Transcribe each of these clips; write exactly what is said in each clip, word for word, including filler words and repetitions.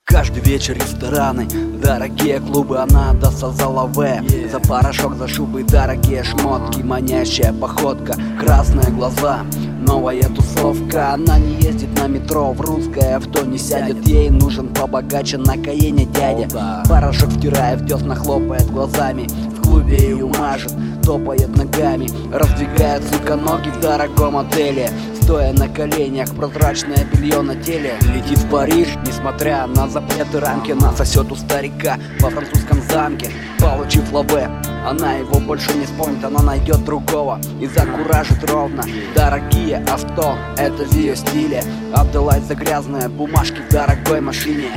Каждый вечер рестораны, дорогие клубы, она отдастся за лаве, yeah. За порошок, за шубы, дорогие шмотки, манящая походка, красные глаза, новая тусовка. Она не ездит на метро, в русское авто не сядет, ей нужен побогаче на Каене дядя. Порошок втирая в десна, хлопает глазами, в клубе ее мажет, топает ногами, раздвигает, сука, ноги в дорогом отеле, стоя на коленях, прозрачное белье на теле. Летит в Париж, несмотря на запреты, рамки насосет у старика во французском замке. Получив лаве, она его больше не вспомнит, она найдет другого и закуражит ровно. Дорогие авто, это в ее стиле, отдалась за грязные бумажки в дорогой машине.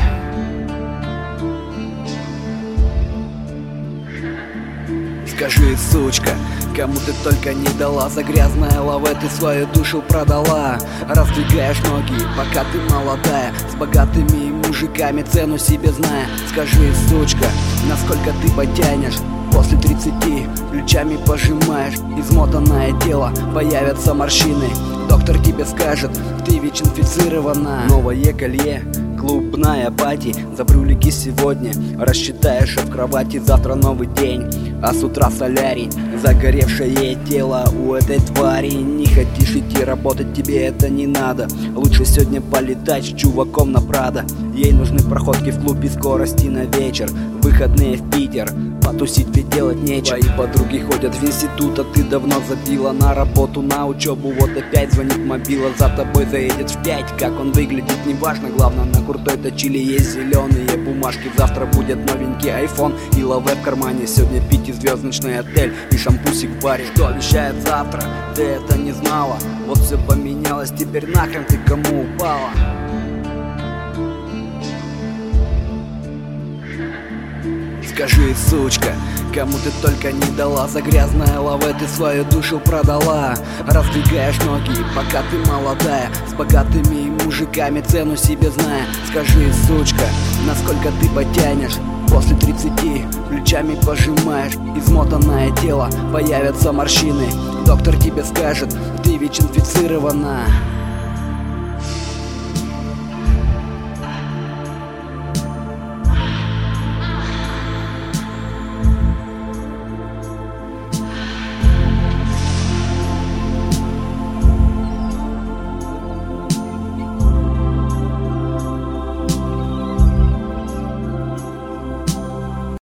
Скажи, сучка, кому ты только не дала, за грязное лаве ты свою душу продала. Раздвигаешь ноги, пока ты молодая, с богатыми мужиками, цену себе зная. Скажи, сучка, насколько ты потянешь после тридцати, плечами пожимаешь, измотанное тело, появятся морщины. Доктор тебе скажет, ты ВИЧ-инфицирована. Новое колье, клубная пати, за брюлики сегодня рассчитаешь в кровати, завтра новый день, а с утра солярий. Загоревшее тело у этой твари, не хочешь идти работать, тебе это не надо. Лучше сегодня полетать с чуваком на Прадо. Ей нужны проходки в клубе, скорости на вечер, выходные в Питер, потусить ведь делать нечего. Твои подруги ходят в институт, а ты давно забила на работу, на учебу. Вот опять звонит мобила, за тобой заедет в пять. Как он выглядит, неважно, главное, на крутой точиле есть зеленые бумажки. Завтра будет новенький айфон и лаве в кармане. Сегодня пятизвездочный отель и шампусик в баре. Что обещает завтра, ты это не знала. Вот все поменялось, теперь нахрен ты кому упала? Скажи, сучка, кому ты только не дала, за грязное лаве ты свою душу продала. Раздвигаешь ноги, пока ты молодая, с богатыми мужиками, цену себе зная. Скажи, сучка, насколько ты потянешь после тридцати, плечами пожимаешь, измотанное тело, появятся морщины. Доктор тебе скажет, ты ВИЧ-инфицирована.